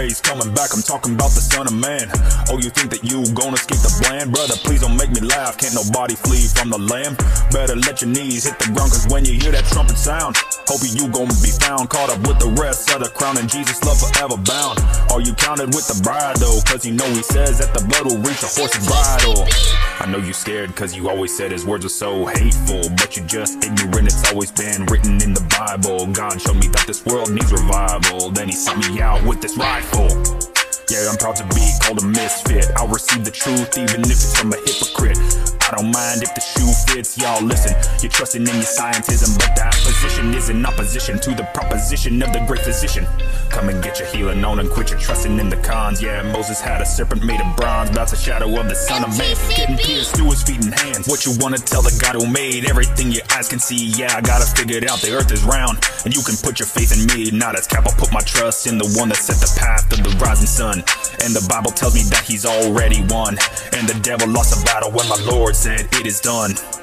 he's coming back, I'm talking about the Son of Man. Oh, you think that you gonna escape the plan? Brother, please don't make me laugh, can't nobody flee from the Lamb. Better let your knees hit the ground, cause when you hear that trumpet sound, hope you gonna be found caught up with the rest of the crown, and Jesus' love forever bound. Are you counted with the bride though? Cause you know he says that the blood will reach the horse's bridle. I know you scared cause you always said his words are so hateful, but you're just ignorant, it's always been written in the Bible. God showed me that this world needs revival, then he sent me out with this rifle. Yeah, I'm proud to be called a misfit. I'll receive the truth even if it's from a hypocrite. I don't mind if the shoe fits, y'all listen. You're trusting in your scientism, but that position is in opposition to the proposition of the great physician. Come and get your healing on and quit your trusting in the cons. Yeah, Moses had a serpent made of bronze, that's a shadow of the Son of Man, getting pierced through his feet and hands. What you wanna tell the God who made everything your eyes can see? Yeah, I gotta figure it out, the earth is round, and you can put your faith in me. Not as cap, I'll put my trust in the one that set the path of the rising sun. And the Bible tells me that he's already won, and the devil lost the battle when my Lord said it is done.